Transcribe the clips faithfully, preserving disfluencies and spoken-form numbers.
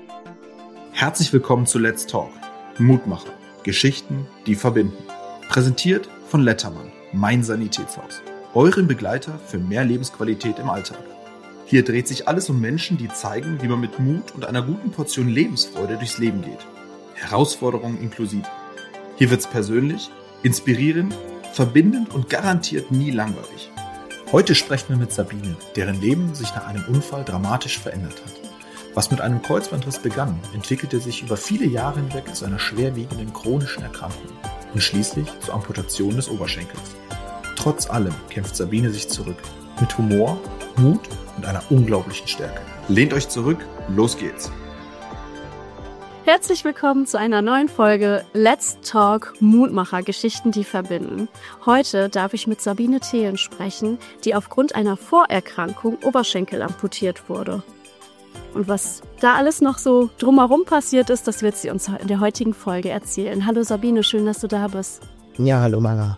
Herzlich willkommen zu Let's Talk, Mutmacher, Geschichten, die verbinden. Präsentiert von Lettermann, mein Sanitätshaus, eurem Begleiter für mehr Lebensqualität im Alltag. Hier dreht sich alles um Menschen, die zeigen, wie man mit Mut und einer guten Portion Lebensfreude durchs Leben geht. Herausforderungen inklusive. Hier wird's persönlich, inspirierend, verbindend und garantiert nie langweilig. Heute sprechen wir mit Sabine, deren Leben sich nach einem Unfall dramatisch verändert hat. Was mit einem Kreuzbandriss begann, entwickelte sich über viele Jahre hinweg zu einer schwerwiegenden chronischen Erkrankung und schließlich zur Amputation des Oberschenkels. Trotz allem kämpft Sabine sich zurück, mit Humor, Mut und einer unglaublichen Stärke. Lehnt euch zurück, los geht's! Herzlich willkommen zu einer neuen Folge Let's Talk Mutmacher, Geschichten, die verbinden. Heute darf ich mit Sabine Thelen sprechen, die aufgrund einer Vorerkrankung Oberschenkel amputiert wurde. Und was da alles noch so drumherum passiert ist, das wird sie uns in der heutigen Folge erzählen. Hallo Sabine, schön, dass du da bist. Ja, hallo Mara.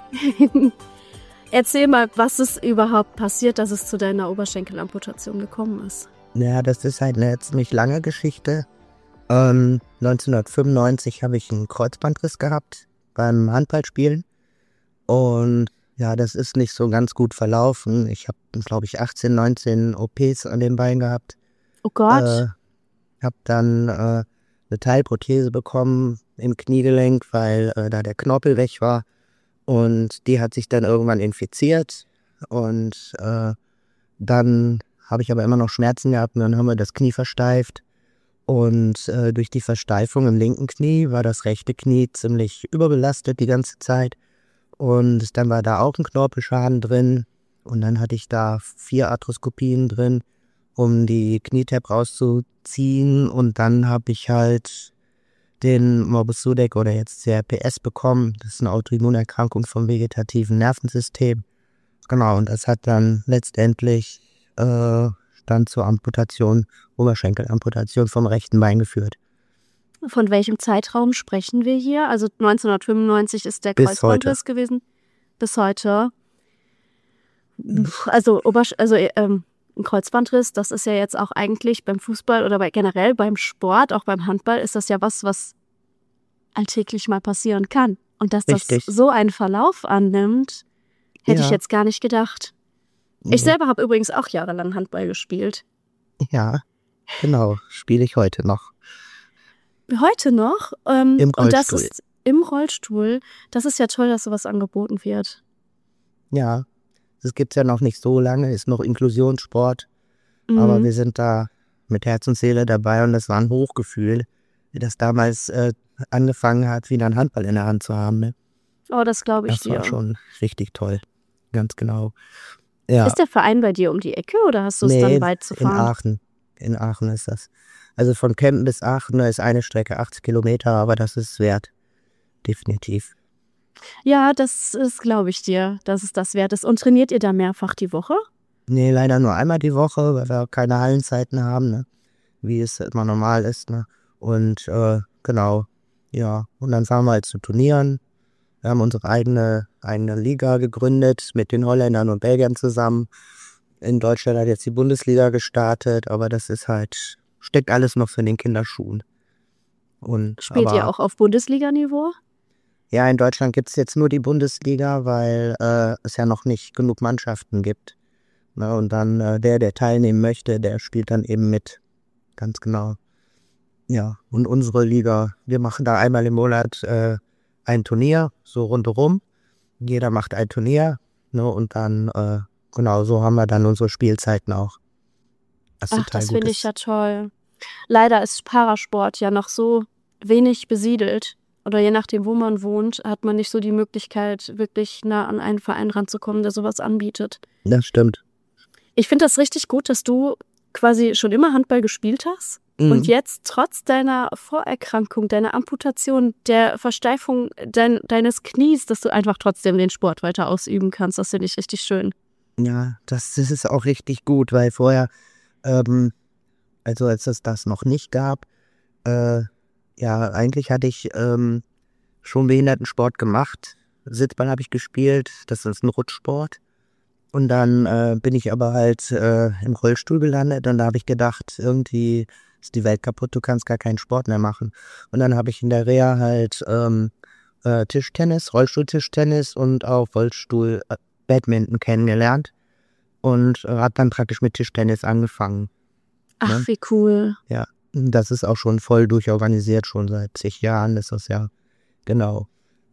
Erzähl mal, was ist überhaupt passiert, dass es zu deiner Oberschenkelamputation gekommen ist? Ja, das ist halt eine ziemlich lange Geschichte. Ähm, neunzehnhundertfünfundneunzig habe ich einen Kreuzbandriss gehabt beim Handballspielen. Und ja, das ist nicht so ganz gut verlaufen. Ich habe, glaube ich, achtzehn, neunzehn O Ps an den Beinen gehabt. Oh Gott. Äh, habe dann äh, eine Teilprothese bekommen im Kniegelenk, weil äh, da der Knorpel weg war. Und die hat sich dann irgendwann infiziert. Und äh, dann habe ich aber immer noch Schmerzen gehabt und dann haben wir das Knie versteift. Und äh, durch die Versteifung im linken Knie war das rechte Knie ziemlich überbelastet die ganze Zeit. Und dann war da auch ein Knorpelschaden drin. Und dann hatte ich da vier Arthroskopien drin, um die Knietab rauszuziehen. Und dann habe ich halt den Morbus Sudeck oder jetzt C R P S bekommen. Das ist eine Autoimmunerkrankung vom vegetativen Nervensystem. Genau, und das hat dann letztendlich äh, dann zur Amputation, Oberschenkelamputation vom rechten Bein geführt. Von welchem Zeitraum sprechen wir hier? Also neunzehnhundertfünfundneunzig ist der Kreuzbandriss gewesen. Bis heute. Also, Obersch- also ähm, ein Kreuzbandriss, das ist ja jetzt auch eigentlich beim Fußball oder bei, generell beim Sport, auch beim Handball, ist das ja was, was alltäglich mal passieren kann. Und dass Richtig. das so einen Verlauf annimmt, hätte Ja. ich jetzt gar nicht gedacht. Ich selber habe übrigens auch jahrelang Handball gespielt. Ja, genau, spiele ich heute noch. Heute noch. Ähm, Im und das Rollstuhl. ist im Rollstuhl. Das ist ja toll, dass sowas angeboten wird. Ja, das gibt es ja noch nicht so lange, ist noch Inklusionssport. Mhm. Aber wir sind da mit Herz und Seele dabei und das war ein Hochgefühl, wie das damals äh, angefangen hat, wieder einen Handball in der Hand zu haben. Ne? Oh, das glaube ich Das dir. war schon richtig toll, ganz genau. Ja. Ist der Verein bei dir um die Ecke oder hast du es Nee, dann weit zu in fahren? Aachen. In Aachen ist das. Also von Kempen bis Aachen, da ist eine Strecke achtzig Kilometer, aber das ist es wert. Definitiv. Ja, das ist, glaube ich dir, dass es das wert ist. Und trainiert ihr da mehrfach die Woche? Nee, leider nur einmal die Woche, weil wir keine Hallenzeiten haben, ne? Wie es immer normal ist. Ne? Und äh, genau, ja. Und dann fahren wir halt zu Turnieren. Wir haben unsere eigene, eigene Liga gegründet mit den Holländern und Belgiern zusammen. In Deutschland hat jetzt die Bundesliga gestartet, aber das ist halt, steckt alles noch so in den Kinderschuhen. Und, Spielt aber, ihr auch auf Bundesliga-Niveau? Ja, in Deutschland gibt es jetzt nur die Bundesliga, weil äh, es ja noch nicht genug Mannschaften gibt. Na, und dann äh, der, der teilnehmen möchte, der spielt dann eben mit. Ganz genau. Ja, und unsere Liga, wir machen da einmal im Monat äh, ein Turnier, so rundherum. Jeder macht ein Turnier, ne, und dann, äh, genau, so haben wir dann unsere Spielzeiten auch. Was Ach, total das gut finde ich ist. ja toll. Leider ist Parasport ja noch so wenig besiedelt. Oder je nachdem, wo man wohnt, hat man nicht so die Möglichkeit, wirklich nah an einen Verein ranzukommen, der sowas anbietet. Das stimmt. Ich finde das richtig gut, dass du quasi schon immer Handball gespielt hast Mhm. und jetzt trotz deiner Vorerkrankung, deiner Amputation, der Versteifung dein, deines Knies, dass du einfach trotzdem den Sport weiter ausüben kannst. Das finde ich richtig schön. Ja, das, das ist auch richtig gut, weil vorher, ähm, also als es das noch nicht gab, äh, ja, eigentlich hatte ich ähm, schon Behindertensport gemacht. Sitzball habe ich gespielt, das ist ein Rutschsport. Und dann äh, bin ich aber halt äh, im Rollstuhl gelandet und da habe ich gedacht, irgendwie ist die Welt kaputt, du kannst gar keinen Sport mehr machen. Und dann habe ich in der Reha halt ähm, äh, Tischtennis, Rollstuhl-Tischtennis und auch Rollstuhl-Badminton kennengelernt und äh, habe dann praktisch mit Tischtennis angefangen. Ach, Ne? wie cool. Ja, das ist auch schon voll durchorganisiert, schon seit zig Jahren ist das ja, genau.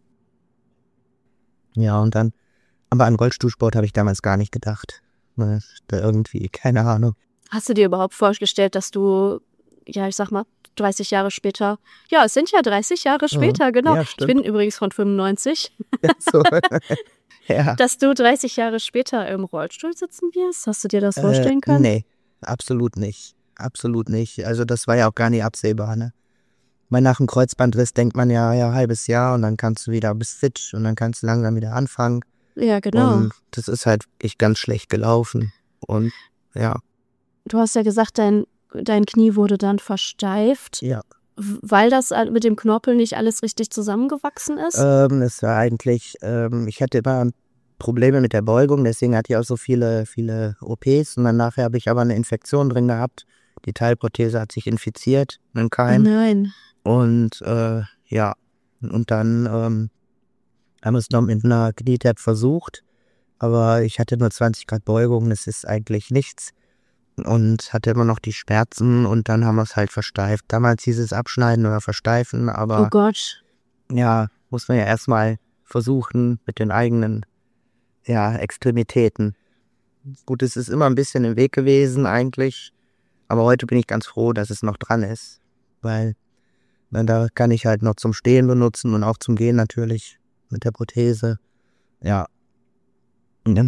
Ja, und dann, aber an Rollstuhlsport habe ich damals gar nicht gedacht. Ne, da irgendwie, keine Ahnung. Hast du dir überhaupt vorgestellt, dass du, ja, ich sag mal, dreißig Jahre später, ja, es sind ja dreißig Jahre später, Mhm. genau. Ja, Ich stimmt. bin übrigens von fünfundneunzig. So. Ja. Dass du dreißig Jahre später im Rollstuhl sitzen wirst? Hast du dir das vorstellen Äh, können? nee, absolut nicht. Absolut nicht. Also das war ja auch gar nicht absehbar, ne? Weil nach dem Kreuzbandriss denkt man ja, ja, halbes Jahr und dann kannst du wieder, bist fit und dann kannst du langsam wieder anfangen. Ja, genau. Und das ist halt echt ganz schlecht gelaufen. Und ja, Du hast ja gesagt, dein, dein Knie wurde dann versteift, ja. w- weil das all- mit dem Knorpel nicht alles richtig zusammengewachsen ist. Ähm, es war eigentlich, ähm, ich hatte immer Probleme mit der Beugung, deswegen hatte ich auch so viele, viele O Ps und dann nachher habe ich aber eine Infektion drin gehabt. Die Teilprothese hat sich infiziert, ein Oh Keim. nein. Und äh, ja, und dann ähm, haben wir es noch mit einer Knietap versucht, aber ich hatte nur zwanzig Grad Beugung, das ist eigentlich nichts und hatte immer noch die Schmerzen und dann haben wir es halt versteift. Damals hieß es abschneiden oder versteifen, Oh aber Gott. ja, muss man ja erstmal versuchen mit den eigenen ja, Extremitäten. Gut, es ist immer ein bisschen im Weg gewesen eigentlich, aber heute bin ich ganz froh, dass es noch dran ist, weil na, da kann ich halt noch zum Stehen benutzen und auch zum Gehen natürlich mit der Prothese. Ja. Ja.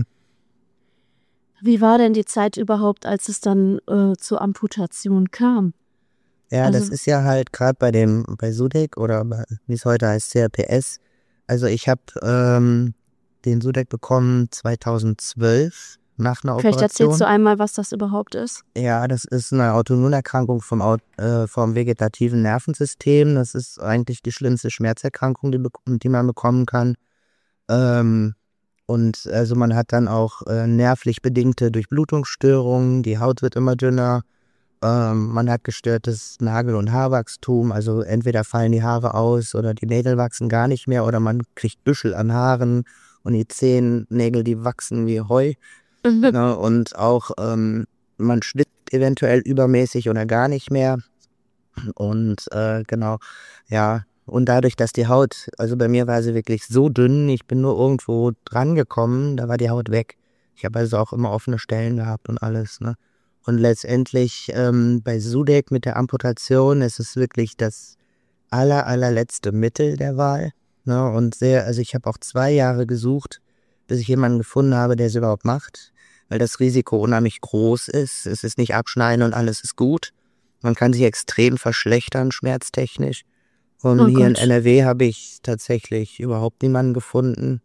Wie war denn die Zeit überhaupt, als es dann äh, zur Amputation kam? Ja, das Also- ist ja halt gerade bei dem, bei Sudeck oder bei, wie es heute heißt, C R P S. Also ich habe ähm, den Sudeck bekommen zweitausendzwölf nach einer Vielleicht erzählst Operation. du einmal, was das überhaupt ist. Ja, das ist eine Autoimmunerkrankung vom, Au- äh, vom vegetativen Nervensystem. Das ist eigentlich die schlimmste Schmerzerkrankung, die, bek- die man bekommen kann. Ähm, und also man hat dann auch äh, nervlich bedingte Durchblutungsstörungen, die Haut wird immer dünner, ähm, man hat gestörtes Nagel- und Haarwachstum, also entweder fallen die Haare aus oder die Nägel wachsen gar nicht mehr oder man kriegt Büschel an Haaren und die Zehennägel, die wachsen wie Heu. Ne, und auch ähm, man schwitzt eventuell übermäßig oder gar nicht mehr. Und äh, genau, ja. Und dadurch, dass die Haut, also bei mir war sie wirklich so dünn, ich bin nur irgendwo dran gekommen, da war die Haut weg. Ich habe also auch immer offene Stellen gehabt und alles, ne. Und letztendlich ähm, bei Sudeck mit der Amputation ist es wirklich das aller, allerletzte Mittel der Wahl. Ne? Und sehr, also ich habe auch zwei Jahre gesucht, bis ich jemanden gefunden habe, der es überhaupt macht, weil das Risiko unheimlich groß ist. Es ist nicht abschneiden und alles ist gut. Man kann sich extrem verschlechtern, schmerztechnisch. Und Oh hier in Gott. N R W habe ich tatsächlich überhaupt niemanden gefunden.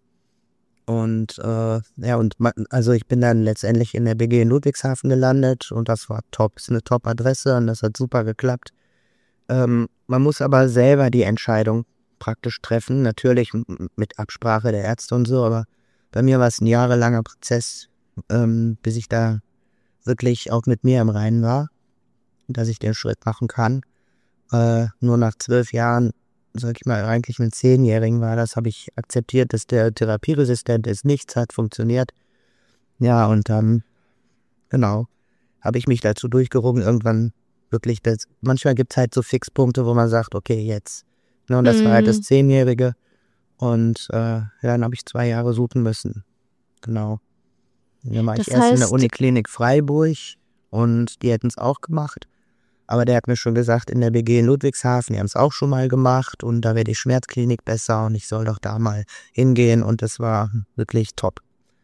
Und äh, ja, und ma- also ich bin dann letztendlich in der B G in Ludwigshafen gelandet und das war top. Ist eine Top-Adresse und das hat super geklappt. Ähm, man muss aber selber die Entscheidung praktisch treffen, natürlich m- mit Absprache der Ärzte und so, aber bei mir war es ein jahrelanger Prozess, ähm, bis ich da wirklich auch mit mir im Reinen war, dass ich den Schritt machen kann. Äh, nur nach zwölf Jahren, sag ich mal, eigentlich mit Zehnjährigen war das, habe ich akzeptiert, dass der therapieresistent ist, nichts hat funktioniert. Ja, und dann, genau, habe ich mich dazu durchgerungen, irgendwann wirklich, das, manchmal gibt es halt so Fixpunkte, wo man sagt, okay, jetzt. Ne, und das war halt das Mhm. Zehnjährige. Und äh, ja, dann habe ich zwei Jahre suchen müssen. Genau. Dann war ich Das erst in der heißt- Uniklinik Freiburg und die hätten es auch gemacht. Aber der hat mir schon gesagt, in der B G in Ludwigshafen, die haben es auch schon mal gemacht und da wäre die Schmerzklinik besser und ich soll doch da mal hingehen und das war wirklich top.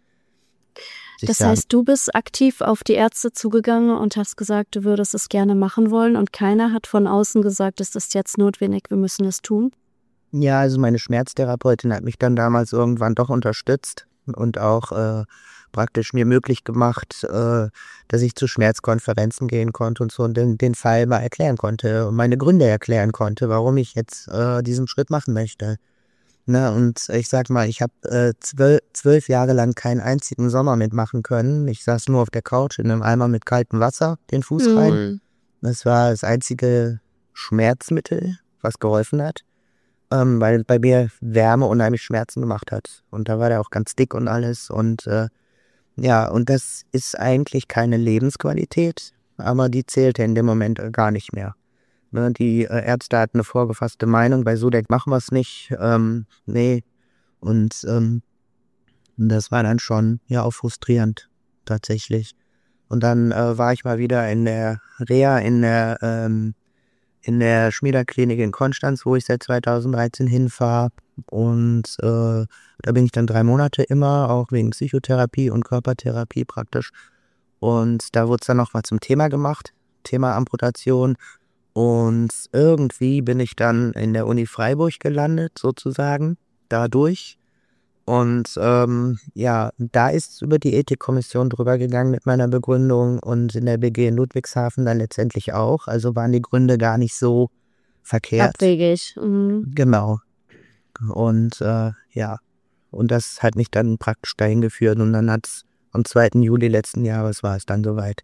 muss ich Das sagen. heißt, du bist aktiv auf die Ärzte zugegangen und hast gesagt, du würdest es gerne machen wollen und keiner hat von außen gesagt, es ist jetzt notwendig, wir müssen es tun? Ja, also meine Schmerztherapeutin hat mich dann damals irgendwann doch unterstützt und auch äh, praktisch mir möglich gemacht, äh, dass ich zu Schmerzkonferenzen gehen konnte und so und den, den Fall mal erklären konnte und meine Gründe erklären konnte, warum ich jetzt äh, diesen Schritt machen möchte. Ne, und ich sag mal, ich habe äh, zwölf, zwölf Jahre lang keinen einzigen Sommer mitmachen können. Ich saß nur auf der Couch in einem Eimer mit kaltem Wasser, den Fuß rein. Das war das einzige Schmerzmittel, was geholfen hat, ähm, weil bei mir Wärme unheimlich Schmerzen gemacht hat. Und da war der auch ganz dick und alles. Und äh, ja, und das ist eigentlich keine Lebensqualität, aber die zählte in dem Moment äh, gar nicht mehr. Ne, die äh, Ärzte hatten eine vorgefasste Meinung, bei Sudeck machen wir es nicht. Ähm, nee. Und ähm, das war dann schon ja auch frustrierend, tatsächlich. Und dann äh, war ich mal wieder in der Reha in der ähm, in der Schmieder-Klinik in Konstanz, wo ich seit zweitausenddreizehn hinfahre. Und äh, da bin ich dann drei Monate immer, auch wegen Psychotherapie und Körpertherapie praktisch. Und da wurde es dann nochmal zum Thema gemacht, Thema Amputation. Und irgendwie bin ich dann in der Uni Freiburg gelandet, sozusagen, dadurch. Und ähm, ja, da ist über die Ethikkommission drüber gegangen mit meiner Begründung und in der B G in Ludwigshafen dann letztendlich auch. Also waren die Gründe gar nicht so verkehrt. Abwegig. Mhm. Genau. Und äh, ja, und das hat mich dann praktisch dahin geführt. Und dann hat es am zweiten Juli letzten Jahres war es dann soweit.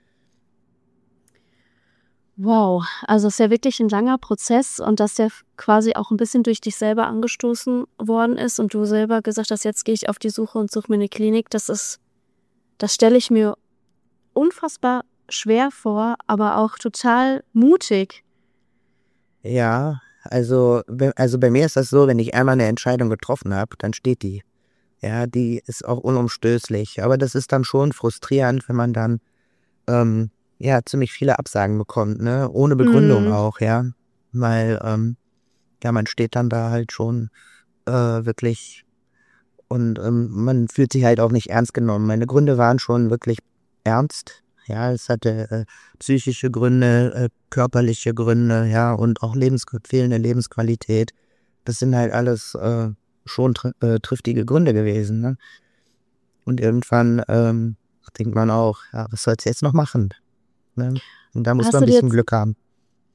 Wow, also es ist ja wirklich ein langer Prozess und dass der quasi auch ein bisschen durch dich selber angestoßen worden ist und du selber gesagt hast, jetzt gehe ich auf die Suche und suche mir eine Klinik. Das ist, das stelle ich mir unfassbar schwer vor, aber auch total mutig. Ja, also, be- also bei mir ist das so, wenn ich einmal eine Entscheidung getroffen habe, dann steht die. Ja, die ist auch unumstößlich. Aber das ist dann schon frustrierend, wenn man dann ähm, ja ziemlich viele Absagen bekommt, ne? Ohne Begründung Mhm. auch, ja. Weil ähm, ja, man steht dann da halt schon äh, wirklich und ähm, man fühlt sich halt auch nicht ernst genommen. Meine Gründe waren schon wirklich ernst. Ja, es hatte äh, psychische Gründe, äh, körperliche Gründe, ja, und auch Lebens fehlende Lebensqualität. Das sind halt alles äh, schon tr äh, triftige Gründe gewesen, ne? Und irgendwann ähm, denkt man auch, ja, was soll's jetzt noch machen? Ne? Und da muss Hast man du ein dir bisschen jetzt, Glück haben.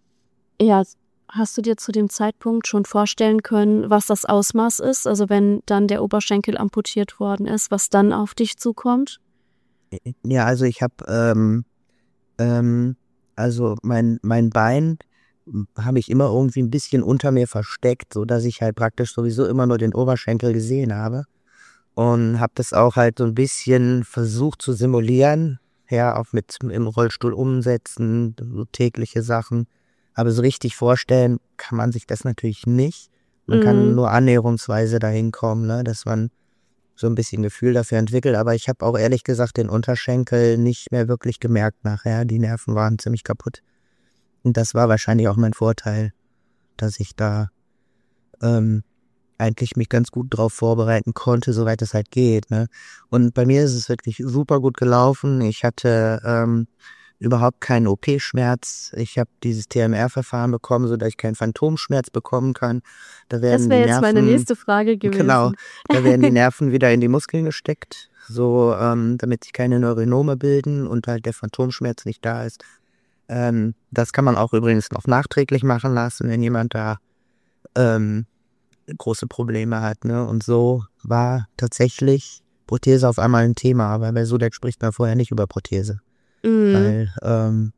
ja, hast du dir zu dem Zeitpunkt schon vorstellen können, was das Ausmaß ist? Also wenn dann der Oberschenkel amputiert worden ist, was dann auf dich zukommt? Ja, also ich habe, ähm, ähm, also mein, mein Bein habe ich immer irgendwie ein bisschen unter mir versteckt, so dass ich halt praktisch sowieso immer nur den Oberschenkel gesehen habe. Und habe das auch halt so ein bisschen versucht zu simulieren, ja, auch mit im Rollstuhl umsetzen, so tägliche Sachen. Aber so richtig vorstellen kann man sich das natürlich nicht. Man kann Mhm. nur annäherungsweise dahin kommen, ne, dass man so ein bisschen Gefühl dafür entwickelt. Aber ich habe auch ehrlich gesagt den Unterschenkel nicht mehr wirklich gemerkt nachher. Die Nerven waren ziemlich kaputt. Und das war wahrscheinlich auch mein Vorteil, dass ich da ähm, eigentlich mich ganz gut drauf vorbereiten konnte, soweit es halt geht, ne? Und bei mir ist es wirklich super gut gelaufen. Ich hatte ähm, überhaupt keinen O P-Schmerz. Ich habe dieses T M R-Verfahren bekommen, sodass ich keinen Phantomschmerz bekommen kann. Da Das werden wäre die jetzt meine Nerven, nächste Frage genau, gewesen. da werden die Nerven wieder in die Muskeln gesteckt, so ähm, damit sich keine Neuronome bilden und halt der Phantomschmerz nicht da ist. Ähm, das kann man auch übrigens noch nachträglich machen lassen, wenn jemand da ähm, große Probleme hat, ne? Und so war tatsächlich Prothese auf einmal ein Thema, weil bei Sudeck spricht man vorher nicht über Prothese, Mhm. weil ähm,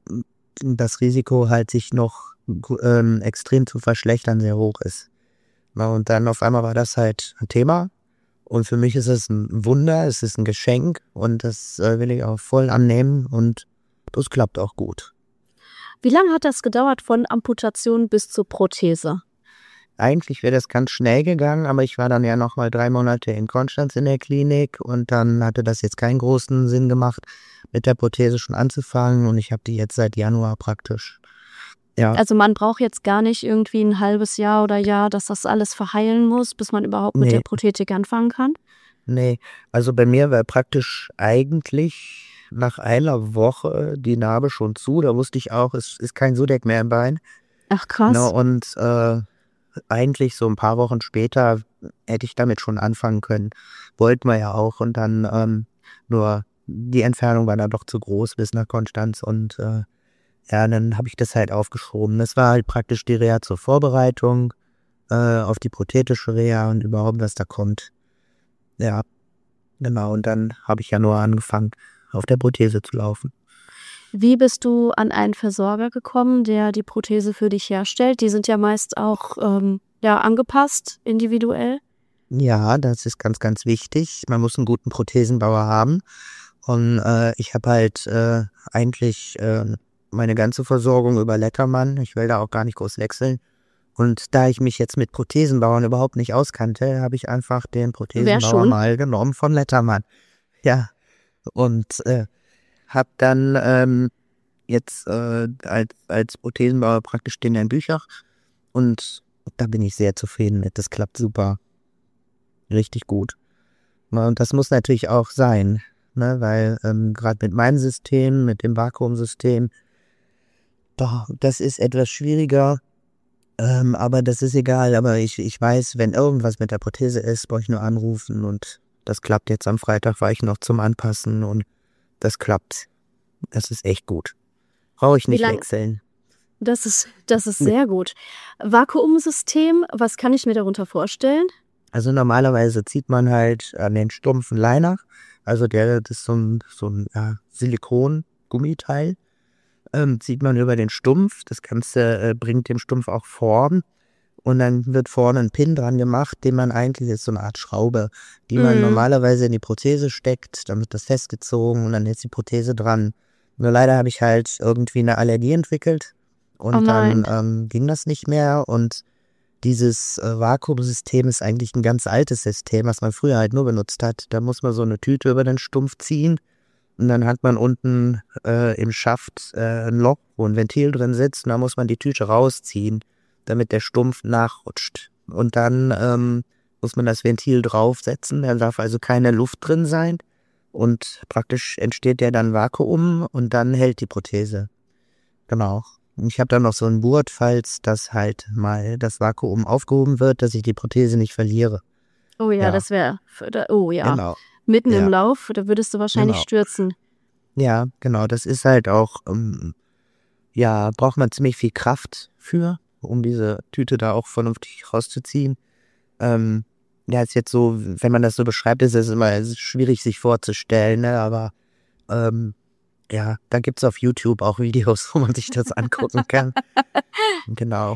das Risiko halt sich noch ähm, extrem zu verschlechtern sehr hoch ist. Na, und dann auf einmal war das halt ein Thema und für mich ist es ein Wunder, es ist ein Geschenk und das äh, will ich auch voll annehmen und das klappt auch gut. Wie lange hat das gedauert von Amputation bis zur Prothese? Eigentlich wäre das ganz schnell gegangen, aber ich war dann ja noch mal drei Monate in Konstanz in der Klinik und dann hatte das jetzt keinen großen Sinn gemacht, mit der Prothese schon anzufangen und ich habe die jetzt seit Januar praktisch. Ja, Also man braucht jetzt gar nicht irgendwie ein halbes Jahr oder Jahr, dass das alles verheilen muss, bis man überhaupt mit der nee, Prothetik anfangen kann? nee. Also bei mir war praktisch eigentlich nach einer Woche die Narbe schon zu. Da wusste ich auch, es ist kein Sudeck mehr im Bein. Ach Ne, krass. und äh, eigentlich so ein paar Wochen später hätte ich damit schon anfangen können. Wollten wir ja auch und dann ähm, nur die Entfernung war dann doch zu groß bis nach Konstanz und äh, ja, dann habe ich das halt aufgeschoben. Das war halt praktisch die Reha zur Vorbereitung äh, auf die prothetische Reha und überhaupt, was da kommt. Ja, genau. Und dann habe ich ja nur angefangen, auf der Prothese zu laufen. Wie bist du an einen Versorger gekommen, der die Prothese für dich herstellt? Die sind ja meist auch ähm, ja, angepasst, individuell. Ja, das ist ganz, ganz wichtig. Man muss einen guten Prothesenbauer haben. Und äh, ich habe halt äh, eigentlich äh, meine ganze Versorgung über Lettermann. Ich will da auch gar nicht groß wechseln. Und da ich mich jetzt mit Prothesenbauern überhaupt nicht auskannte, habe ich einfach den Wer Prothesenbauer schon? mal genommen von Lettermann. Ja, und äh, habe dann ähm, jetzt äh, als, als Prothesenbauer praktisch den Herrn Büchach. Und da bin ich sehr zufrieden mit. Das klappt super. Richtig gut. Na, und das muss natürlich auch sein, ne? Weil ähm, gerade mit meinem System, mit dem Vakuumsystem, doch, das ist etwas schwieriger, ähm, aber das ist egal. Aber ich, ich weiß, wenn irgendwas mit der Prothese ist, brauche ich nur anrufen und das klappt jetzt. Am Freitag war ich noch zum Anpassen und das klappt. Das ist echt gut. Brauche ich Wie nicht lang? wechseln. Das ist, das ist Nee. sehr gut. Vakuumsystem, was kann ich mir darunter vorstellen? Also normalerweise zieht man halt an den stumpfen Liner, also der, das ist so ein, so ein ja, Silikon-Gummiteil, ähm, zieht man über den Stumpf. Das Ganze äh, bringt dem Stumpf auch Form und dann wird vorne ein Pin dran gemacht, den man eigentlich, ist so eine Art Schraube, die man Mhm. normalerweise in die Prothese steckt, dann wird das festgezogen und dann ist die Prothese dran. Nur leider habe ich halt irgendwie eine Allergie entwickelt und Oh dann nein. ähm, ging das nicht mehr und dieses äh, Vakuumsystem ist eigentlich ein ganz altes System, was man früher halt nur benutzt hat. Da muss man so eine Tüte über den Stumpf ziehen und dann hat man unten äh, im Schaft äh, ein Loch, wo ein Ventil drin sitzt und da muss man die Tüte rausziehen, damit der Stumpf nachrutscht. Und dann ähm, muss man das Ventil draufsetzen, da darf also keine Luft drin sein und praktisch entsteht ja dann Vakuum und dann hält die Prothese. Genau. Ich habe dann noch so ein Gurt, falls das halt mal das Vakuum aufgehoben wird, dass ich die Prothese nicht verliere. Oh ja, Ja, das wäre, oh ja, genau. mitten im Ja, Lauf, da würdest du wahrscheinlich genau. stürzen. Ja, genau. Das ist halt auch, ähm, ja, braucht man ziemlich viel Kraft für, um diese Tüte da auch vernünftig rauszuziehen. Ähm, ja, ist jetzt so, wenn man das so beschreibt, ist es immer es ist schwierig sich vorzustellen, ne? Aber ähm, ja, da gibt es auf YouTube auch Videos, wo man sich das angucken kann. Genau.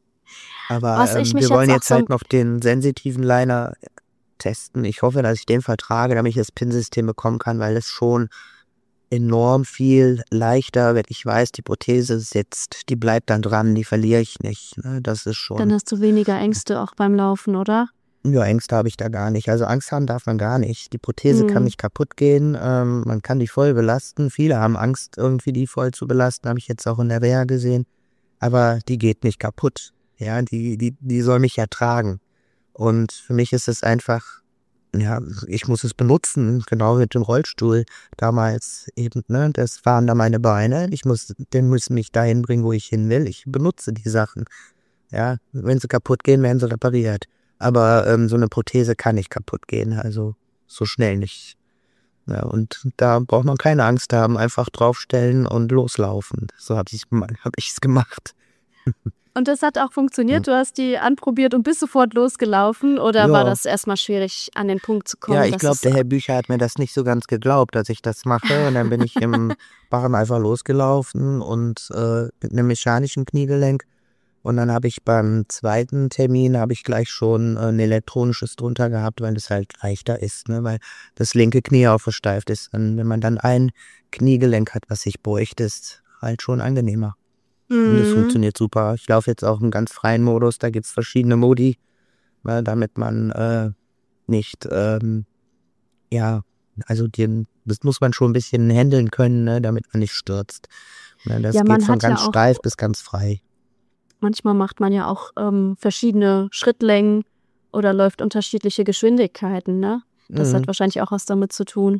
Aber Was ich ähm, mich wir jetzt wollen auch jetzt so, halt noch den sensitiven Liner testen. Ich hoffe, dass ich den vertrage, damit ich das Pinsystem bekommen kann, weil es schon enorm viel leichter, wenn ich weiß, die Prothese sitzt, die bleibt dann dran, die verliere ich nicht. Ne? Das ist dann schon, hast du weniger Ängste auch beim Laufen, oder? ja, Ängste habe ich da gar nicht. Also Angst haben darf man gar nicht. Die Prothese kann Mhm. nicht kaputt gehen, ähm, man kann die voll belasten. Viele haben Angst, irgendwie die voll zu belasten, habe ich jetzt auch in der Reha gesehen. Aber die geht nicht kaputt. Ja, die, die, die soll mich ja tragen. Und für mich ist es einfach, ja, ich muss es benutzen, genau mit dem Rollstuhl damals eben, ne, das waren da meine Beine, ich muss, den müssen mich dahin bringen, wo ich hin will, ich benutze die Sachen, ja, wenn sie kaputt gehen, werden sie repariert, aber ähm, so eine Prothese kann nicht kaputt gehen, also so schnell nicht, ja, und da braucht man keine Angst haben, einfach draufstellen und loslaufen, so habe ich hab ich's gemacht. Und das hat auch funktioniert? Du hast die anprobiert und bist sofort losgelaufen? Oder war Ja. das erstmal schwierig, an den Punkt zu Ja, kommen, ich dass glaube, es... der Herr Bücher hat mir das nicht so ganz geglaubt, dass ich das mache. Und dann bin ich im Barren einfach losgelaufen und äh, mit einem mechanischen Kniegelenk. Und dann habe ich beim zweiten Termin habe ich gleich schon äh, ein elektronisches drunter gehabt, weil es halt leichter ist, ne? Weil das linke Knie auch versteift ist. Und wenn man dann ein Kniegelenk hat, was sich beugt, ist halt schon angenehmer. Und das Mhm. funktioniert super. Ich laufe jetzt auch im ganz freien Modus, da gibt es verschiedene Modi, weil damit man äh, nicht, ähm, ja, also den, das muss man schon ein bisschen handeln können, ne, damit man nicht stürzt. Ne, das Ja, geht man von hat ja ganz auch, steif bis ganz frei. manchmal macht man ja auch ähm, verschiedene Schrittlängen oder läuft unterschiedliche Geschwindigkeiten, ne? Das hat Mhm. wahrscheinlich auch was damit zu tun.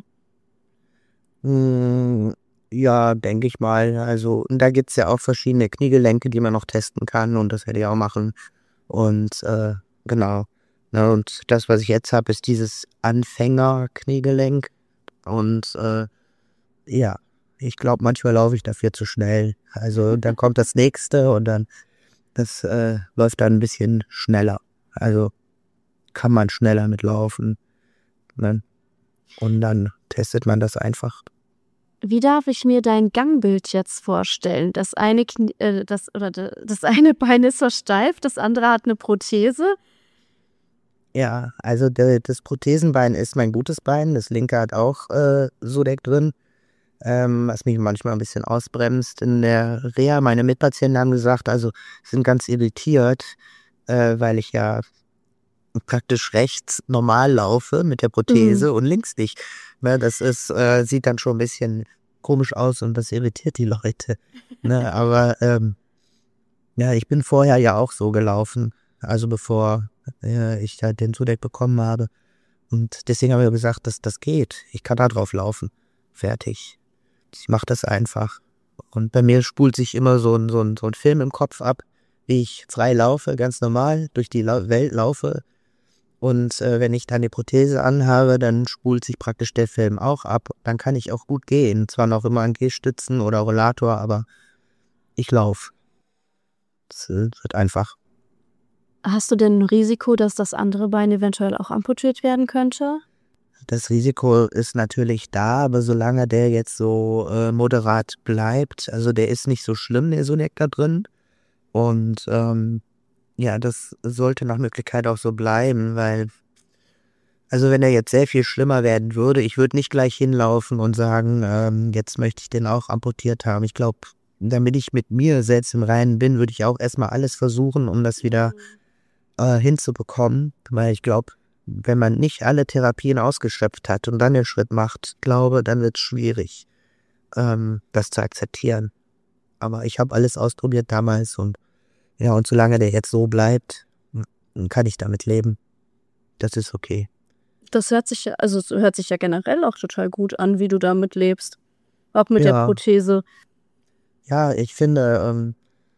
Mm, Ja, denke ich mal. Also, und da gibt es ja auch verschiedene Kniegelenke, die man noch testen kann und das werde ich auch machen. Und äh, genau. Ne, und das, was ich jetzt habe, ist dieses Anfänger-Kniegelenk. Und äh, ja, ich glaube, manchmal laufe ich dafür zu schnell. Also dann kommt das nächste und dann, das äh, läuft dann ein bisschen schneller. Also kann man schneller mitlaufen. Ne? Und dann testet man das einfach. Wie darf ich mir dein Gangbild jetzt vorstellen? Das eine, Knie, äh, das, oder das eine Bein ist versteift, das andere hat eine Prothese. Ja, also der, das Prothesenbein ist mein gutes Bein, das linke hat auch äh, Sudeck drin, ähm, was mich manchmal ein bisschen ausbremst. In der Reha, meine Mitpatienten haben gesagt, also sind ganz irritiert, äh, weil ich ja praktisch rechts normal laufe mit der Prothese Mhm. und links nicht. Ne, das ist, äh, sieht dann schon ein bisschen komisch aus und das irritiert die Leute. Ne, aber ähm, ja, ich bin vorher ja auch so gelaufen, also bevor äh, ich halt den Sudeck bekommen habe. Und deswegen habe ich gesagt, dass das geht. Ich kann da drauf laufen. Fertig. Ich mache das einfach. Und bei mir spult sich immer so ein, so ein, so ein Film im Kopf ab, wie ich frei laufe, ganz normal durch die Lau- Welt laufe. Und äh, wenn ich dann die Prothese anhabe, dann spult sich praktisch der Film auch ab. Dann kann ich auch gut gehen. Zwar noch immer an Gehstützen oder Rollator, aber ich laufe. Es äh, wird einfach. Hast du denn ein Risiko, dass das andere Bein eventuell auch amputiert werden könnte? Das Risiko ist natürlich da, aber solange der jetzt so äh, moderat bleibt, also der ist nicht so schlimm, der Sudeck da drin. Und ähm, ja, das sollte nach Möglichkeit auch so bleiben, weil, also wenn er jetzt sehr viel schlimmer werden würde, ich würde nicht gleich hinlaufen und sagen, ähm, jetzt möchte ich den auch amputiert haben. Ich glaube, damit ich mit mir selbst im Reinen bin, würde ich auch erstmal alles versuchen, um das wieder äh, hinzubekommen, weil ich glaube, wenn man nicht alle Therapien ausgeschöpft hat und dann den Schritt macht, glaube, dann wird es schwierig, ähm, das zu akzeptieren. Aber ich habe alles ausprobiert damals und ja, und solange der jetzt so bleibt, m- kann ich damit leben. Das ist okay. Das hört sich ja, also es hört sich ja generell auch total gut an, wie du damit lebst. Auch mit der Ja, Prothese. ja, ich finde, ähm,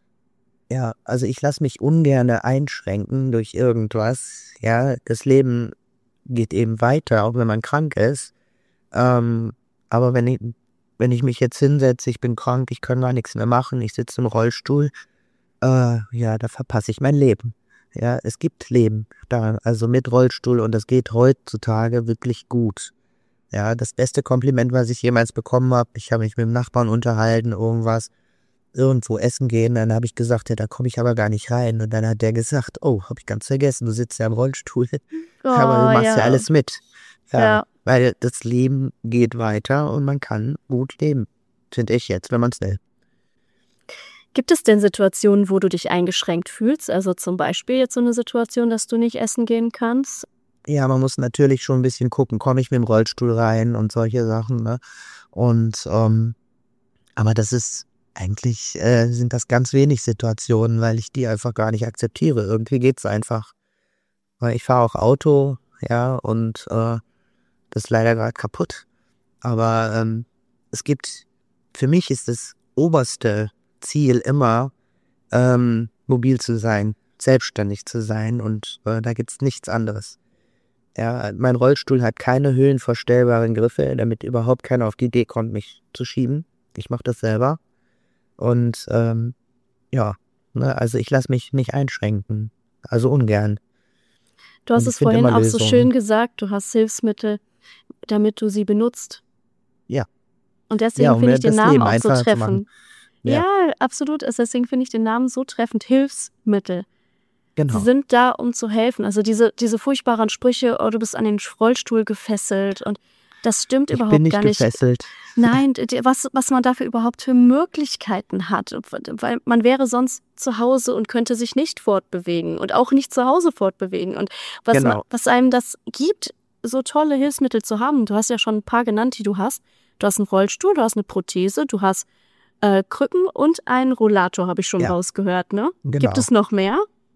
ja, also ich lasse mich ungern einschränken durch irgendwas. Ja, das Leben geht eben weiter, auch wenn man krank ist. Ähm, aber wenn ich, wenn ich mich jetzt hinsetze, ich bin krank, ich kann gar nichts mehr machen, ich sitze im Rollstuhl, äh, ja, da verpasse ich mein Leben. Ja, es gibt Leben da, also mit Rollstuhl und das geht heutzutage wirklich gut. Ja, das beste Kompliment, was ich jemals bekommen habe, ich habe mich mit dem Nachbarn unterhalten, irgendwas, irgendwo essen gehen, dann habe ich gesagt, ja, da komme ich aber gar nicht rein. Und dann hat der gesagt, oh, habe ich ganz vergessen, du sitzt ja im Rollstuhl, aber du Oh machst ja ja, alles mit. Ja, ja. weil das Leben geht weiter und man kann gut leben, finde ich jetzt, wenn man es will. Gibt es denn Situationen, wo du dich eingeschränkt fühlst? Also zum Beispiel jetzt so eine Situation, dass du nicht essen gehen kannst? Ja, man muss natürlich schon ein bisschen gucken, komme ich mit dem Rollstuhl rein und solche Sachen, ne? Und, ähm, aber das ist eigentlich, äh, sind das ganz wenig Situationen, weil ich die einfach gar nicht akzeptiere. Irgendwie geht's einfach. Weil ich fahre auch Auto, ja, und äh, das ist leider gerade kaputt. Aber ähm, es gibt, für mich ist das oberste Ziel immer, ähm, mobil zu sein, selbstständig zu sein und äh, da gibt's nichts anderes. Ja, mein Rollstuhl hat keine höhenverstellbaren Griffe, damit überhaupt keiner auf die Idee kommt, mich zu schieben. Ich mache das selber. Und ähm, ja, ne, also ich lasse mich nicht einschränken. Also ungern. Du hast Und ich es finde vorhin immer auch so schön Lösungen. gesagt, du hast Hilfsmittel, damit du sie benutzt. Ja, Und ja, deswegen um finde mir ich den das Namen Leben auch so einfacher zu machen. treffend. Ja, Ja, absolut. Also deswegen finde ich den Namen so treffend. Hilfsmittel. Sie genau. sind da, um zu helfen. Also diese, diese furchtbaren Sprüche, oh, du bist an den Rollstuhl gefesselt und das stimmt Ich bin überhaupt nicht gar nicht. gefesselt. Nein, d- d- was, was man dafür überhaupt für Möglichkeiten hat. Weil man wäre sonst zu Hause und könnte sich nicht fortbewegen und auch nicht zu Hause fortbewegen. Und was, ma- Genau. was einem das gibt, so tolle Hilfsmittel zu haben. Du hast ja schon ein paar genannt, die du hast. Du hast einen Rollstuhl, du hast eine Prothese, du hast äh, Krücken und einen Rollator, habe ich schon Ja, rausgehört, ne? Gibt genau. es noch mehr?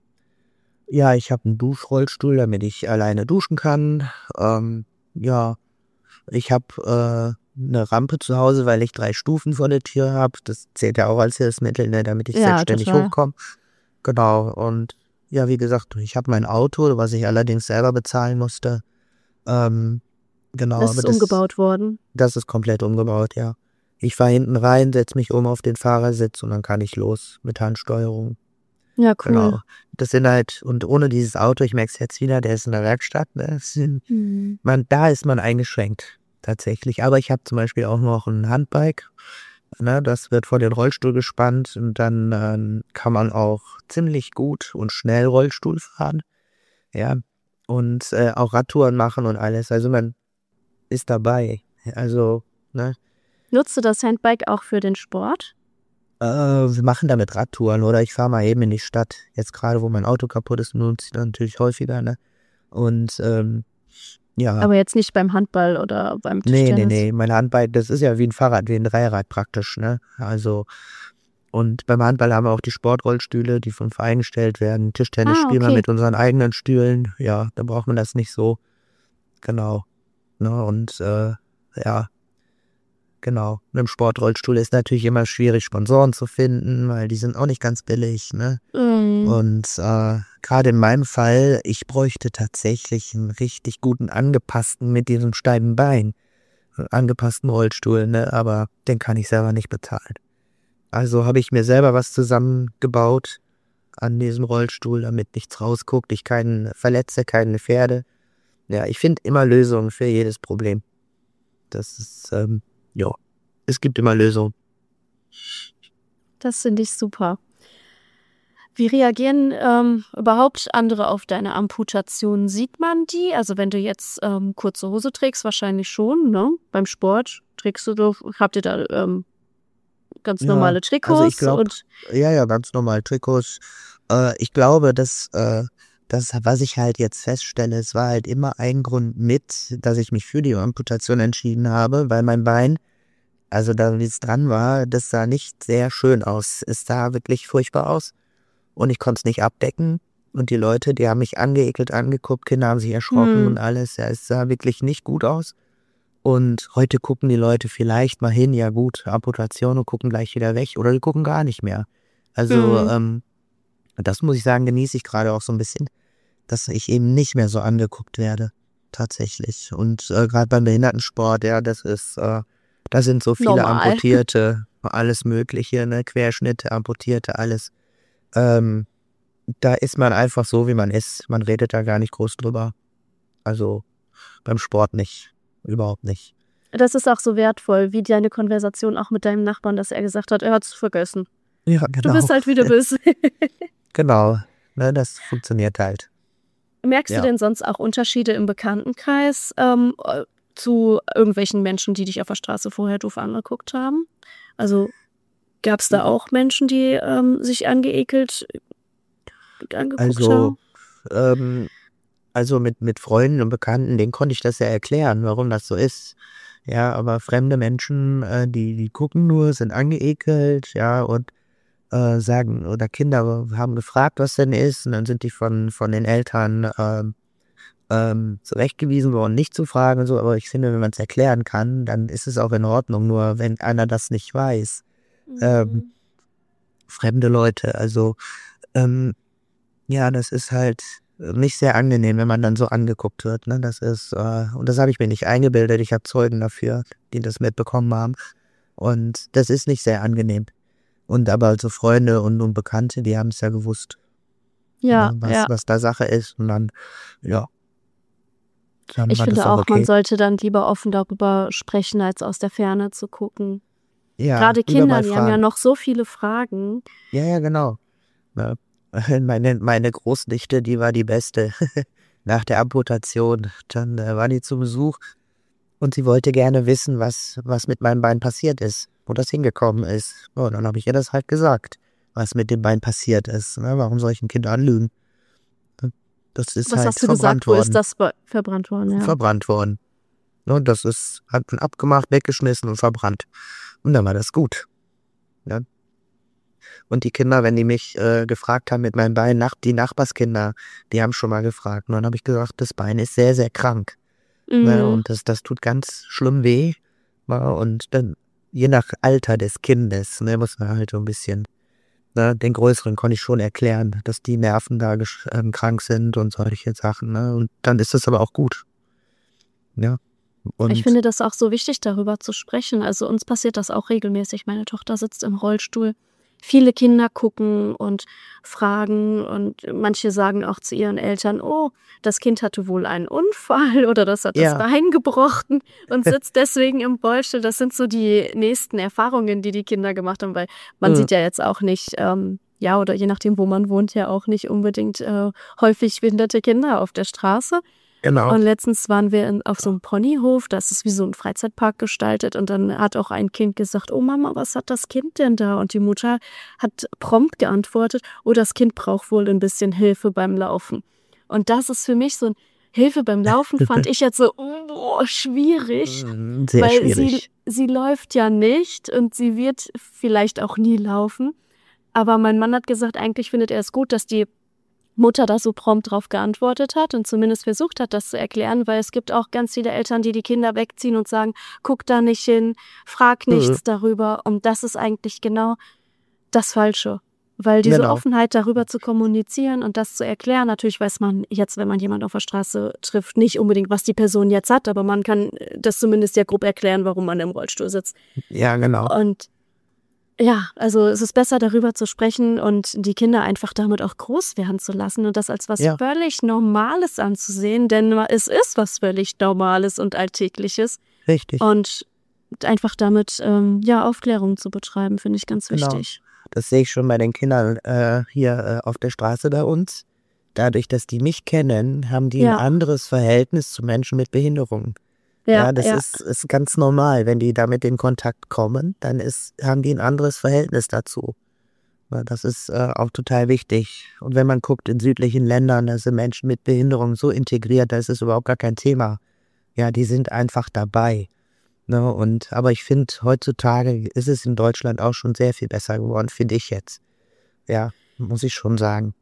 Ja, ich habe einen Duschrollstuhl, damit ich alleine duschen kann. Ähm, ja, ich habe äh, eine Rampe zu Hause, weil ich drei Stufen vor der Tür habe. Das zählt ja auch als Hilfsmittel, ne, damit ich Ja, selbstständig total. hochkomme. Genau. Und ja, wie gesagt, ich habe mein Auto, was ich allerdings selber bezahlen musste. Ähm, genau, Das aber ist das, umgebaut worden. das ist komplett umgebaut, ja. Ich fahre hinten rein, setze mich um auf den Fahrersitz und dann kann ich los mit Handsteuerung. Ja, cool. Genau. Das sind halt, und ohne dieses Auto, ich merke es jetzt wieder, der ist in der Werkstatt, ne? es sind, Mhm. man, da ist man eingeschränkt. tatsächlich. Aber ich habe zum Beispiel auch noch ein Handbike. Ne, das wird vor den Rollstuhl gespannt und dann ähm, kann man auch ziemlich gut und schnell Rollstuhl fahren. Ja, und äh, auch Radtouren machen und alles. Also man ist dabei. Also, ne, Nutzt du das Handbike auch für den Sport? äh, wir machen damit Radtouren oder ich fahre mal eben in die Stadt. Jetzt gerade, wo mein Auto kaputt ist, nutze ich das natürlich häufiger, ne? Und ähm, ja, Aber jetzt nicht beim Handball oder beim nee, nee, Tischtennis? nee, mein Handbike, das ist ja wie ein Fahrrad, wie ein Dreirad praktisch, ne? Also, und beim Handball haben wir auch die Sportrollstühle, die vom Verein gestellt werden. Tischtennis Ah, spielen wir okay. mit unseren eigenen Stühlen. Ja, da braucht man das nicht so. Genau. Ne? Und äh, ja, genau. Mit dem Sportrollstuhl ist natürlich immer schwierig, Sponsoren zu finden, weil die sind auch nicht ganz billig. Ne? Mhm. Und äh, gerade in meinem Fall, ich bräuchte tatsächlich einen richtig guten angepassten mit diesem steifen Bein. Einen angepassten Rollstuhl, ne? Aber den kann ich selber nicht bezahlen. Also habe ich mir selber was zusammengebaut an diesem Rollstuhl, damit nichts rausguckt, ich keinen verletze, keine Pferde. Ja, ich finde immer Lösungen für jedes Problem. Das ist, ähm, ja, es gibt immer Lösungen. Das finde ich super. Wie reagieren ähm, überhaupt andere auf deine Amputation? Sieht man die? Also wenn du jetzt ähm, kurze Hose trägst, wahrscheinlich schon, ne? Beim Sport trägst du doch, habt ihr da ähm, ganz Ja, normale also ich Trikots glaube, und ja, ja, ganz normal Trikots. Äh, ich glaube, dass, äh, das, was ich halt jetzt feststelle, es war halt immer ein Grund mit, dass ich mich für die Amputation entschieden habe, weil mein Bein, also da wie es dran war, das sah nicht sehr schön aus. Es sah wirklich furchtbar aus und ich konnte es nicht abdecken. Und die Leute, die haben mich angeekelt angeguckt, Kinder haben sich erschrocken und hm, alles. Ja, es sah wirklich nicht gut aus. Und heute gucken die Leute vielleicht mal hin, ja gut, Amputation und gucken gleich wieder weg oder die gucken gar nicht mehr. Also hm, ähm, das muss ich sagen, genieße ich gerade auch so ein bisschen, dass ich eben nicht mehr so angeguckt werde, tatsächlich. Und äh, gerade beim Behindertensport, ja, das ist, äh, da sind so viele normal. Amputierte, alles Mögliche, ne, Querschnitte, Amputierte, alles. Ähm, Da ist man einfach so, wie man ist. Man redet da gar nicht groß drüber. Also beim Sport nicht, überhaupt nicht. Das ist auch so wertvoll, wie deine Konversation auch mit deinem Nachbarn, dass er gesagt hat, er hat es vergessen. Ja, Du genau. bist halt, wie du bist. Genau, ne, das funktioniert halt. Merkst du Ja. denn sonst auch Unterschiede im Bekanntenkreis ähm, äh, zu irgendwelchen Menschen, die dich auf der Straße vorher doof angeguckt haben? Also gab es da auch Menschen, die ähm, sich angeekelt angeguckt Also, haben? ähm, also mit, mit Freunden und Bekannten, denen konnte ich das ja erklären, warum das so ist. Ja, aber fremde Menschen, äh, die, die gucken nur, sind angeekelt, ja, und äh, sagen, oder Kinder haben gefragt, was denn ist, und dann sind die von, von den Eltern ähm, ähm, zurechtgewiesen worden, nicht zu fragen und so. Aber ich finde, wenn man es erklären kann, dann ist es auch in Ordnung. Nur wenn einer das nicht weiß, ähm, Mhm. fremde Leute, also ähm, ja, das ist halt nicht sehr angenehm, wenn man dann so angeguckt wird, ne? Das ist, äh, und das habe ich mir nicht eingebildet. Ich habe Zeugen dafür, die das mitbekommen haben. Und das ist nicht sehr angenehm. Und aber also Freunde und, und Bekannte, die haben es ja gewusst, ne, Ja, was, ja. was da Sache ist. Und dann, ja, dann Ich war das finde auch auch, man okay. sollte dann lieber offen darüber sprechen, als aus der Ferne zu gucken. Ja, Gerade lieber Kinder, mal die haben ja fragen. noch so viele Fragen. Ja, ja, genau. Ne? Meine, meine Großnichte, die war die Beste. Nach der Amputation, dann äh, war die zu Besuch. Und sie wollte gerne wissen, was, was mit meinem Bein passiert ist, wo das hingekommen ist. Oh, dann habe ich ihr das halt gesagt, was mit dem Bein passiert ist. Ne? Warum soll ich ein Kind anlügen? Das ist Was halt hast du gesagt? verbrannt Wo ist worden. das be- verbrannt worden? Ja. Verbrannt worden. Ne? Das ist, hat man abgemacht, weggeschmissen und verbrannt. Und dann war das gut. Ne? Und die Kinder, wenn die mich äh, gefragt haben mit meinem Bein, nach, die Nachbarskinder, die haben schon mal gefragt. Und dann habe ich gesagt, das Bein ist sehr, sehr krank. Ne? Mhm. Und das, das tut ganz schlimm weh. Ja, und dann, je nach Alter des Kindes, ne, muss man halt so ein bisschen, ne, den Größeren konnte ich schon erklären, dass die Nerven da gesch- ähm, krank sind und solche Sachen, ne, und dann ist das aber auch gut, ja, Ich und, finde das auch so wichtig, darüber zu sprechen. Also uns passiert das auch regelmäßig. Meine Tochter sitzt im Rollstuhl. viele Kinder gucken und fragen und manche sagen auch zu ihren Eltern, oh, das Kind hatte wohl einen Unfall oder das hat das Ja. Bein gebrochen und sitzt deswegen im Rollstuhl. Das sind so die nächsten Erfahrungen, die die Kinder gemacht haben, weil man Mhm. sieht ja jetzt auch nicht, ähm, ja, oder je nachdem, wo man wohnt, ja auch nicht unbedingt äh, häufig behinderte Kinder auf der Straße. Genau. Und letztens waren wir in, auf so einem Ponyhof, das ist wie so ein Freizeitpark gestaltet und dann hat auch ein Kind gesagt, oh Mama, was hat das Kind denn da? Und die Mutter hat prompt geantwortet, oh, das Kind braucht wohl ein bisschen Hilfe beim Laufen. Und das ist für mich so ein Hilfe beim Laufen, fand ich jetzt so, oh, schwierig, Mhm, Sehr weil sie, schwierig. sie läuft ja nicht und sie wird vielleicht auch nie laufen. Aber mein Mann hat gesagt, eigentlich findet er es gut, dass die Mutter da so prompt drauf geantwortet hat und zumindest versucht hat, das zu erklären, weil es gibt auch ganz viele Eltern, die die Kinder wegziehen und sagen, guck da nicht hin, frag Mhm. nichts darüber. Und das ist eigentlich genau das Falsche. Weil diese Genau. Offenheit, darüber zu kommunizieren und das zu erklären, natürlich weiß man jetzt, wenn man jemanden auf der Straße trifft, nicht unbedingt, was die Person jetzt hat, aber man kann das zumindest ja grob erklären, warum man im Rollstuhl sitzt. Ja, genau. Und ja, also es ist besser, darüber zu sprechen und die Kinder einfach damit auch groß werden zu lassen und das als was Ja. völlig Normales anzusehen, denn es ist was völlig Normales und Alltägliches Richtig. und einfach damit ähm, ja Aufklärung zu betreiben, finde ich ganz Genau. wichtig. Das sehe ich schon bei den Kindern äh, hier äh, auf der Straße bei uns. Dadurch, dass die mich kennen, haben die ein Ja. anderes Verhältnis zu Menschen mit Behinderung. Ja, Ja, das ja, ist, ist ganz normal. Wenn die damit in Kontakt kommen, dann ist, haben die ein anderes Verhältnis dazu. Ja, das ist äh, auch total wichtig. Und wenn man guckt, in südlichen Ländern, da sind Menschen mit Behinderung so integriert, da ist es überhaupt gar kein Thema. Ja, die sind einfach dabei. Ne? Und, aber ich finde, heutzutage ist es in Deutschland auch schon sehr viel besser geworden, finde ich jetzt. Ja, muss ich schon sagen.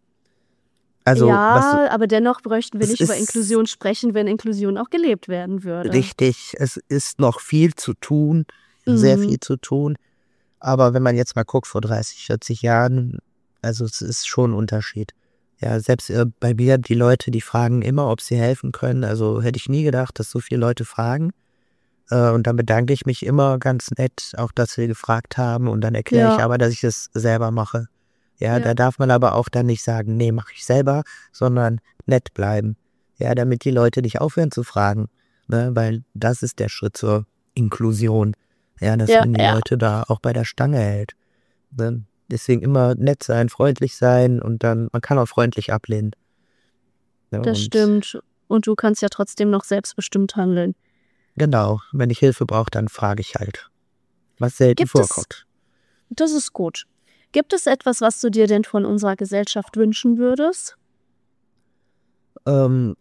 Also, was ja, aber dennoch bräuchten wir es nicht über ist Inklusion sprechen, wenn Inklusion auch gelebt werden würde. richtig, es ist noch viel zu tun, sehr Mhm. viel zu tun. Aber wenn man jetzt mal guckt, vor dreißig, vierzig Jahren, also es ist schon ein Unterschied. Ja, selbst äh, bei mir, die Leute, die fragen immer, ob sie helfen können. Also hätte ich nie gedacht, dass so viele Leute fragen. Äh, und dann bedanke ich mich immer ganz nett, auch dass sie gefragt haben. Und dann erkläre ich Ja, aber, dass ich das selber mache. Ja, ja, da darf man aber auch dann nicht sagen, nee, mache ich selber, sondern nett bleiben. Ja, damit die Leute nicht aufhören zu fragen. Ne? Weil das ist der Schritt zur Inklusion. Ja, dass ja, man die ja, Leute da auch bei der Stange hält. Ne? Deswegen immer nett sein, freundlich sein und dann, man kann auch freundlich ablehnen. Ne? das Und stimmt. Und du kannst ja trotzdem noch selbstbestimmt handeln. genau, wenn ich Hilfe brauche, dann frage ich halt. Was selten Gibt es, vorkommt. das ist gut. Gibt es etwas, was du dir denn von unserer Gesellschaft wünschen würdest? Ähm,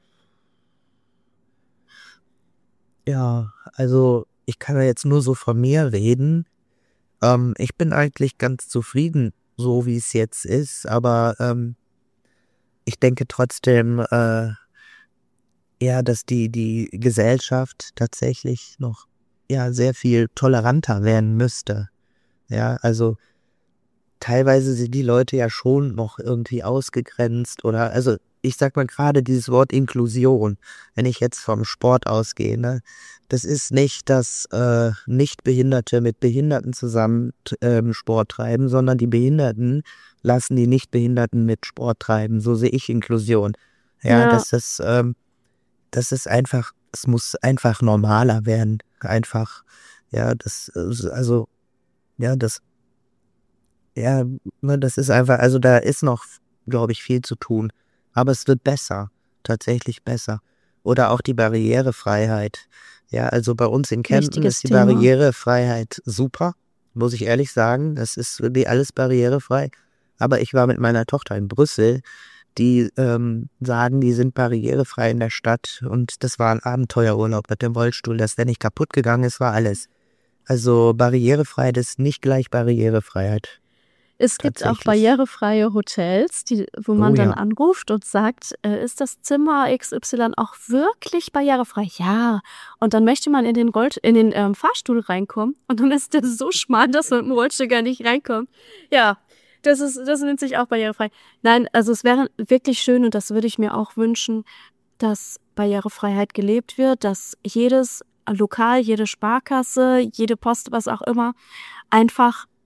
ja, also ich kann ja jetzt nur so von mir reden. Ähm, ich bin eigentlich ganz zufrieden, so wie es jetzt ist, aber ähm, ich denke trotzdem, äh, ja, dass die, die Gesellschaft tatsächlich noch ja, sehr viel toleranter werden müsste. Ja, also teilweise sind die Leute ja schon noch irgendwie ausgegrenzt oder, also ich sag mal gerade dieses Wort Inklusion, wenn ich jetzt vom Sport ausgehe, ne, das ist nicht, dass äh, Nichtbehinderte mit Behinderten zusammen t- ähm, Sport treiben, sondern die Behinderten lassen die Nichtbehinderten mit Sport treiben. So sehe ich Inklusion. Ja, Ja, dass das, ähm, das ist einfach, es muss einfach normaler werden. Einfach, ja, das, äh, also, ja, das ja, ne, das ist einfach, also da ist noch, glaube ich, viel zu tun. Aber es wird besser, tatsächlich besser. Oder auch die Barrierefreiheit. Ja, also bei uns in Kempten wichtiges ist die Thema. Barrierefreiheit super, muss ich ehrlich sagen. Das ist wirklich alles barrierefrei. Aber ich war mit meiner Tochter in Brüssel, die ähm, sagen, die sind barrierefrei in der Stadt. Und das war ein Abenteuerurlaub mit dem Rollstuhl, dass der nicht kaputt gegangen ist, war alles. Also barrierefrei, das ist nicht gleich Barrierefreiheit. Es gibt auch Tatsächlich. barrierefreie Hotels, die, wo man Oh dann ja. anruft und sagt, äh, ist das Zimmer X Y auch wirklich barrierefrei? Ja. Und dann möchte man in den, Roll in den ähm, Fahrstuhl reinkommen und dann ist der so schmal, dass man mit dem Rollstuhl gar nicht reinkommt. Ja, das ist, das nennt sich auch barrierefrei. Nein, also es wäre wirklich schön und das würde ich mir auch wünschen, dass Barrierefreiheit gelebt wird, dass jedes Lokal, jede Sparkasse, jede Post, was auch immer, einfach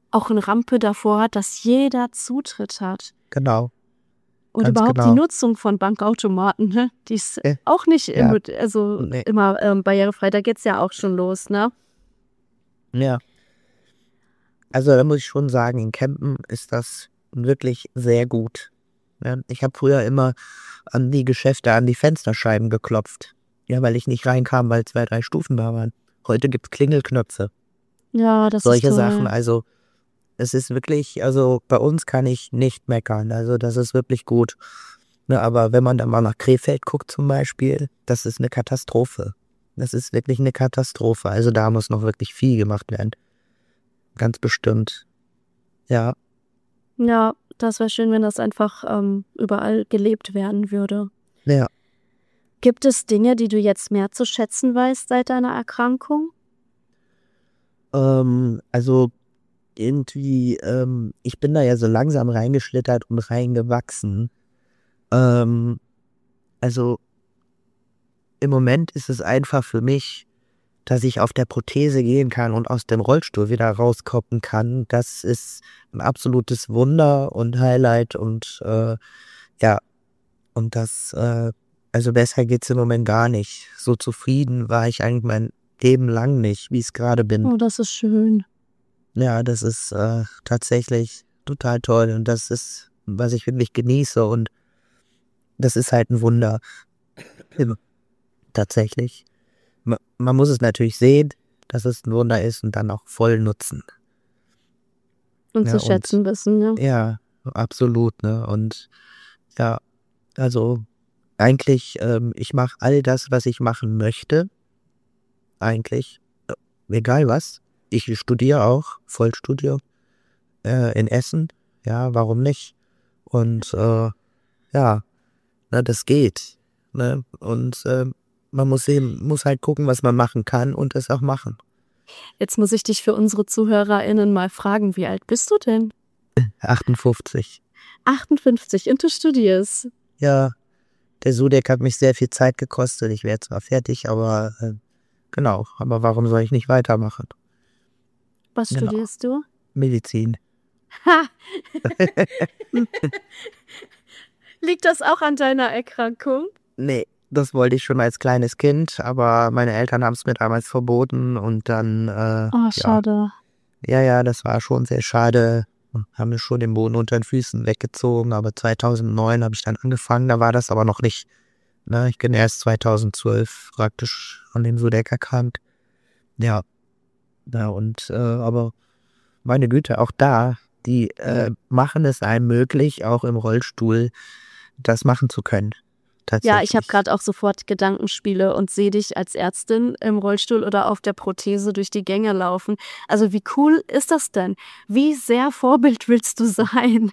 auch eine Rampe davor hat, dass jeder Zutritt hat. Genau. Und Ganz überhaupt genau. die Nutzung von Bankautomaten, ne? Die ist Äh, auch nicht ja. immer, also Nee. immer ähm, barrierefrei. Da geht's ja auch schon los, ne? Ja. Also da muss ich schon sagen, in Campen ist das wirklich sehr gut. Ja, ich habe früher immer an die Geschäfte, an die Fensterscheiben geklopft. Ja, weil ich nicht reinkam, weil zwei, drei Stufen da waren. Heute gibt's Klingelknöpfe. Ja, das ist Solche toll. Sachen. Also es ist wirklich, also bei uns kann ich nicht meckern. Also das ist wirklich gut. Ne, aber wenn man dann mal nach Krefeld guckt zum Beispiel, das ist eine Katastrophe. Das ist wirklich eine Katastrophe. Also da muss noch wirklich viel gemacht werden. Ganz bestimmt. Ja. Ja, das wäre schön, wenn das einfach ähm, überall gelebt werden würde. Ja. Gibt es Dinge, die du jetzt mehr zu schätzen weißt seit deiner Erkrankung? Ähm, also irgendwie, ähm, ich bin da ja so langsam reingeschlittert und reingewachsen. Ähm, also im Moment ist es einfach für mich, dass ich auf der Prothese gehen kann und aus dem Rollstuhl wieder rauskommen kann. Das ist ein absolutes Wunder und Highlight und äh, ja, und das, äh, also besser geht's im Moment gar nicht. So zufrieden war ich eigentlich mein Leben lang nicht, wie ich es gerade bin. Oh, das ist schön. Ja, das ist äh, tatsächlich total toll und das ist, was ich wirklich genieße und das ist halt ein Wunder. Tatsächlich. Ma- Man muss es natürlich sehen, dass es ein Wunder ist und dann auch voll nutzen. Und Ja, zu und schätzen wissen, ja. ja, absolut, ne? Und ja, also eigentlich, ähm, ich mache all das, was ich machen möchte. Eigentlich. Äh, Egal was. Ich studiere auch, Vollstudium, äh, in Essen. Ja, warum nicht? Und äh, ja, ne, das geht. Ne? Und äh, man muss eben, muss halt gucken, was man machen kann und es auch machen. Jetzt muss ich dich für unsere ZuhörerInnen mal fragen, wie alt bist du denn? achtundfünfzig. achtundfünfzig und du studierst. Ja, der Sudeck hat mich sehr viel Zeit gekostet. Ich wäre zwar fertig, aber äh, genau. Aber warum soll ich nicht weitermachen? Was Genau. studierst du? Medizin. Ha! Liegt das auch an deiner Erkrankung? Nee, das wollte ich schon als kleines Kind, aber meine Eltern haben es mir damals verboten und dann, äh, Oh, ja, schade. ja, ja, das war schon sehr schade. Haben mir schon den Boden unter den Füßen weggezogen, aber zweitausendneun habe ich dann angefangen, da war das aber noch nicht. Ne, ich bin erst zweitausendzwölf praktisch an dem Sudeck erkrankt. Ja, ja und, äh, aber meine Güte, auch da, die äh, machen es einem möglich, auch im Rollstuhl das machen zu können. Ja, ich habe Tatsächlich. gerade auch sofort Gedankenspiele und sehe dich als Ärztin im Rollstuhl oder auf der Prothese durch die Gänge laufen. Also wie cool ist das denn? Wie sehr Vorbild willst du sein?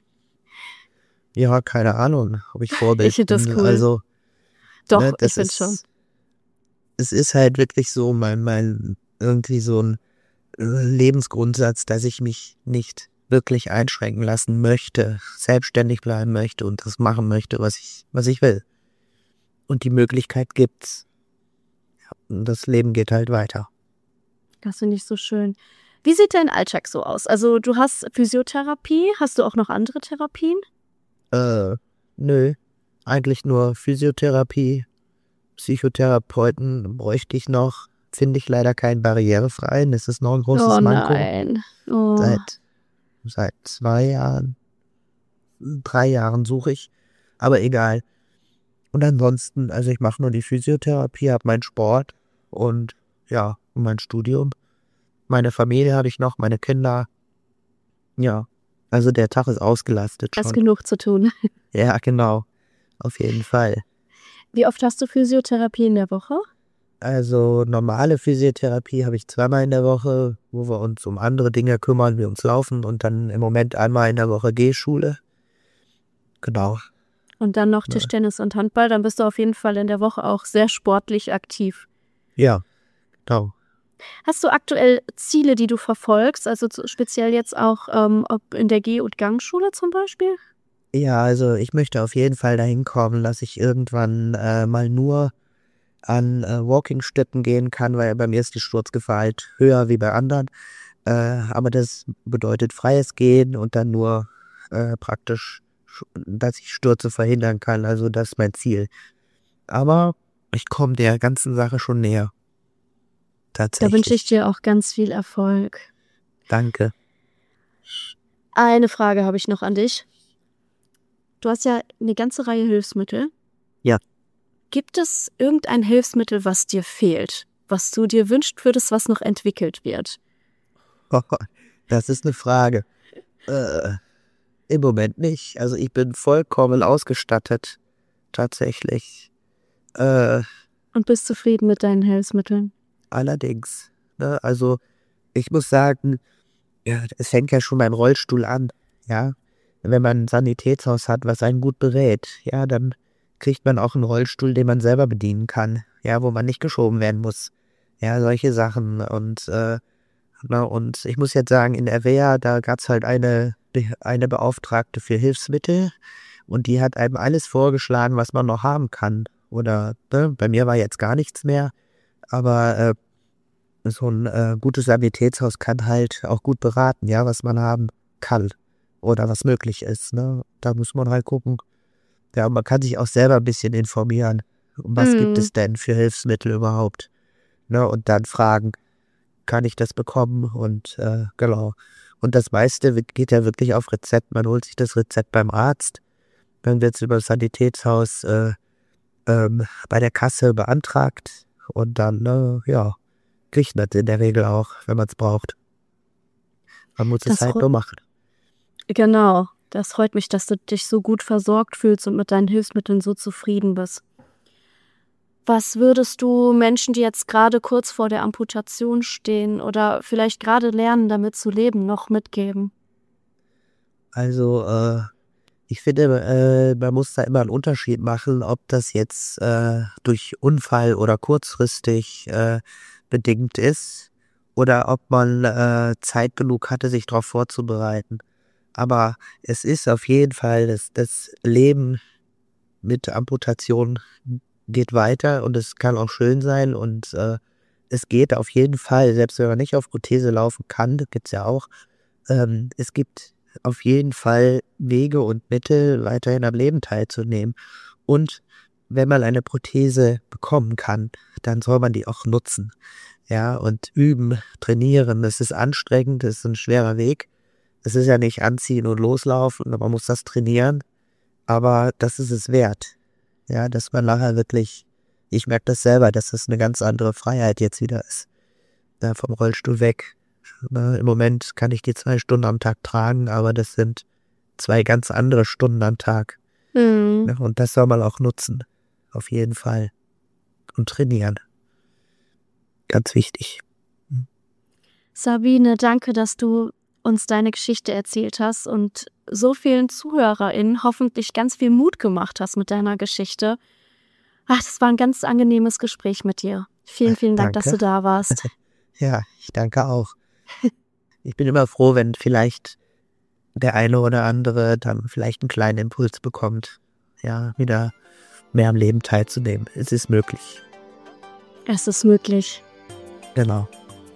Ja, keine Ahnung, ob ich Vorbild Ich finde das bin. cool. Also, Doch, ne, ich das finde schon. ist, es ist halt wirklich so mein, mein, irgendwie so ein äh, Lebensgrundsatz, dass ich mich nicht wirklich einschränken lassen möchte, selbstständig bleiben möchte und das machen möchte, was ich, was ich will. Und die Möglichkeit gibt's. Ja, und das Leben geht halt weiter. Das finde ich so schön. Wie sieht dein Alltag so aus? Also du hast Physiotherapie, hast du auch noch andere Therapien? Äh, nö, eigentlich nur Physiotherapie. Psychotherapeuten bräuchte ich noch. Finde ich leider keinen barrierefreien. Das ist noch ein großes Oh Manko. nein. Oh. Seit, seit zwei Jahren, drei Jahren suche ich. Aber egal. Und ansonsten, also ich mache nur die Physiotherapie, habe meinen Sport und ja, und mein Studium. Meine Familie habe ich noch, meine Kinder. Ja, also der Tag ist ausgelastet Hast schon. genug zu tun. Ja, genau. Auf jeden Fall. Wie oft hast du Physiotherapie in der Woche? Also normale Physiotherapie habe ich zweimal in der Woche, wo wir uns um andere Dinge kümmern, wie ums Laufen und dann im Moment einmal in der Woche Gehschule. Genau. Und dann noch Ja. Tischtennis und Handball, dann bist du auf jeden Fall in der Woche auch sehr sportlich aktiv. Ja, genau. Hast du aktuell Ziele, die du verfolgst, also zu, speziell jetzt auch ähm, ob in der Geh- und Gangschule zum Beispiel? Ja, also ich möchte auf jeden Fall dahin kommen, dass ich irgendwann äh, mal nur an äh, Walking-Stätten gehen kann, weil bei mir ist die Sturzgefahr halt höher wie bei anderen. Äh, aber das bedeutet freies Gehen und dann nur äh, praktisch, dass ich Stürze verhindern kann. Also das ist mein Ziel. Aber ich komme der ganzen Sache schon näher. Da wünsche ich Tatsächlich. dir auch ganz viel Erfolg. Danke. Eine Frage habe ich noch an dich. Du hast ja eine ganze Reihe Hilfsmittel. Ja. Gibt es irgendein Hilfsmittel, was dir fehlt, was du dir wünschst würdest, was noch entwickelt wird? Das ist eine Frage. Äh, im Moment nicht. Also ich bin vollkommen ausgestattet. Tatsächlich. Äh, Und bist zufrieden mit deinen Hilfsmitteln? allerdings. Ne? Also ich muss sagen, ja, es fängt ja schon beim Rollstuhl an. Ja, wenn man ein Sanitätshaus hat, was einen gut berät, ja, dann kriegt man auch einen Rollstuhl, den man selber bedienen kann. Ja, wo man nicht geschoben werden muss. Ja, solche Sachen. Und äh, na, und ich muss jetzt sagen, in der Reha, da gab es halt eine, Be- eine Beauftragte für Hilfsmittel und die hat einem alles vorgeschlagen, was man noch haben kann. Oder ne, bei mir war jetzt gar nichts mehr, aber äh, so ein äh, gutes Sanitätshaus kann halt auch gut beraten, ja, was man haben kann oder was möglich ist. Ne? Da muss man halt gucken. Ja, man kann sich auch selber ein bisschen informieren. Was gibt Mhm. es denn für Hilfsmittel überhaupt? Ne? Und dann fragen, kann ich das bekommen? Und äh, genau. Und das meiste wird- geht ja wirklich auf Rezept. Man holt sich das Rezept beim Arzt, dann wird es über das Sanitätshaus äh, ähm, bei der Kasse beantragt und dann, äh, ja, kriegt man es in der Regel auch, wenn man es braucht. Man muss es Das halt fre- nur machen. Genau, das freut mich, dass du dich so gut versorgt fühlst und mit deinen Hilfsmitteln so zufrieden bist. Was würdest du Menschen, die jetzt gerade kurz vor der Amputation stehen oder vielleicht gerade lernen, damit zu leben, noch mitgeben? Also, äh, ich finde, äh, man muss da immer einen Unterschied machen, ob das jetzt äh, durch Unfall oder kurzfristig äh, bedingt ist oder ob man äh, Zeit genug hatte, sich darauf vorzubereiten. Aber es ist auf jeden Fall, das, das Leben mit Amputation geht weiter und es kann auch schön sein und äh, es geht auf jeden Fall, selbst wenn man nicht auf Prothese laufen kann, das gibt's ja auch, ähm, es gibt auf jeden Fall Wege und Mittel, weiterhin am Leben teilzunehmen. Und wenn man eine Prothese bekommen kann, dann soll man die auch nutzen. Ja, und üben, trainieren. Das ist anstrengend, das ist ein schwerer Weg. Es ist ja nicht anziehen und loslaufen, man muss das trainieren. Aber das ist es wert. Ja, dass man nachher wirklich, ich merke das selber, dass das eine ganz andere Freiheit jetzt wieder ist. Ja, vom Rollstuhl weg. Ne, im Moment kann ich die zwei Stunden am Tag tragen, aber das sind zwei ganz andere Stunden am Tag. Mhm. Ne, und das soll man auch nutzen. Auf jeden Fall. Und trainieren. Ganz wichtig. Sabine, danke, dass du uns deine Geschichte erzählt hast und so vielen ZuhörerInnen hoffentlich ganz viel Mut gemacht hast mit deiner Geschichte. Ach, das war ein ganz angenehmes Gespräch mit dir. Vielen, vielen Dank, dass Danke. du da warst. Ja, ich danke auch. Ich bin immer froh, wenn vielleicht der eine oder andere dann vielleicht einen kleinen Impuls bekommt, ja, wieder mehr am Leben teilzunehmen. Es ist möglich. Es ist möglich. Genau.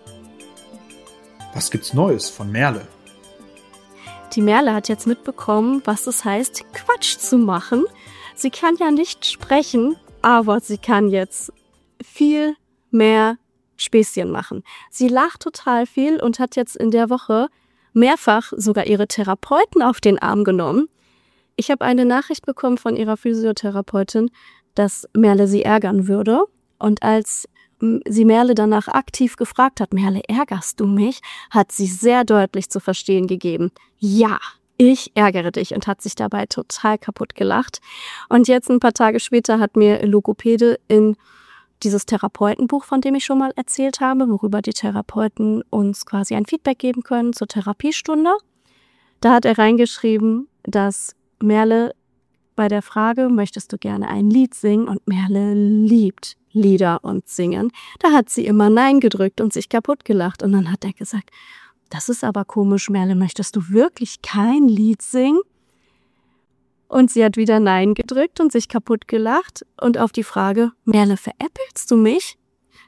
Was gibt's Neues von Merle? Die Merle hat jetzt mitbekommen, was es heißt, Quatsch zu machen. Sie kann ja nicht sprechen, aber sie kann jetzt viel mehr Späßchen machen. Sie lacht total viel und hat jetzt in der Woche mehrfach sogar ihre Therapeuten auf den Arm genommen. Ich habe eine Nachricht bekommen von ihrer Physiotherapeutin, dass Merle sie ärgern würde. Und als m, sie Merle danach aktiv gefragt hat, Merle, ärgerst du mich? Hat sie sehr deutlich zu verstehen gegeben, ja, ich ärgere dich, und hat sich dabei total kaputt gelacht. Und jetzt ein paar Tage später hat mir Logopäde in dieses Therapeutenbuch, von dem ich schon mal erzählt habe, worüber die Therapeuten uns quasi ein Feedback geben können zur Therapiestunde. Da hat er reingeschrieben, dass Merle bei der Frage, möchtest du gerne ein Lied singen? Und Merle liebt Lieder und Singen. Da hat sie immer Nein gedrückt und sich kaputt gelacht. Und dann hat er gesagt, das ist aber komisch, Merle, möchtest du wirklich kein Lied singen? Und sie hat wieder Nein gedrückt und sich kaputt gelacht. Und auf die Frage, Merle, veräppelst du mich?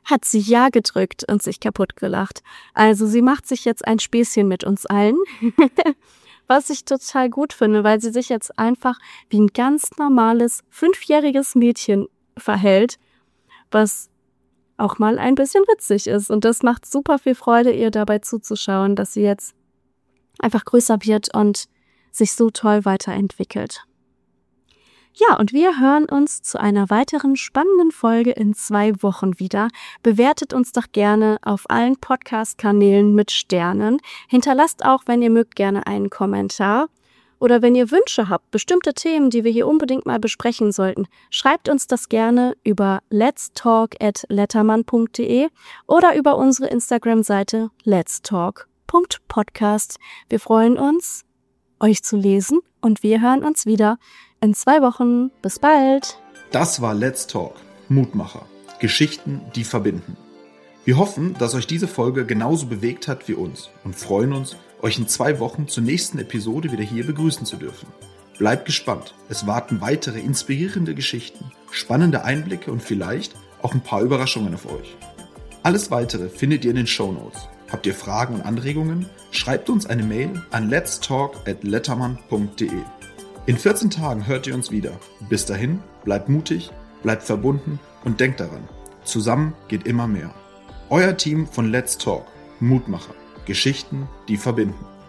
hat sie Ja gedrückt und sich kaputt gelacht. Also sie macht sich jetzt ein Späßchen mit uns allen, was ich total gut finde, weil sie sich jetzt einfach wie ein ganz normales fünfjähriges Mädchen verhält, was auch mal ein bisschen witzig ist. Und das macht super viel Freude, ihr dabei zuzuschauen, dass sie jetzt einfach größer wird und sich so toll weiterentwickelt. Ja, und wir hören uns zu einer weiteren spannenden Folge in zwei Wochen wieder. Bewertet uns doch gerne auf allen Podcast-Kanälen mit Sternen. Hinterlasst auch, wenn ihr mögt, gerne einen Kommentar. Oder wenn ihr Wünsche habt, bestimmte Themen, die wir hier unbedingt mal besprechen sollten, schreibt uns das gerne über letstalk at letterman punkt de oder über unsere Instagram-Seite letstalk punkt podcast. Wir freuen uns, euch zu lesen und wir hören uns wieder in zwei Wochen. Bis bald. Das war Let's Talk, Mutmacher. Geschichten, die verbinden. Wir hoffen, dass euch diese Folge genauso bewegt hat wie uns und freuen uns, euch in zwei Wochen zur nächsten Episode wieder hier begrüßen zu dürfen. Bleibt gespannt, es warten weitere inspirierende Geschichten, spannende Einblicke und vielleicht auch ein paar Überraschungen auf euch. Alles Weitere findet ihr in den Shownotes. Habt ihr Fragen und Anregungen? Schreibt uns eine Mail an letstalk at letterman punkt de. In vierzehn Tagen hört ihr uns wieder. Bis dahin, bleibt mutig, bleibt verbunden und denkt daran, zusammen geht immer mehr. Euer Team von Let's Talk, Mutmacher, Geschichten, die verbinden.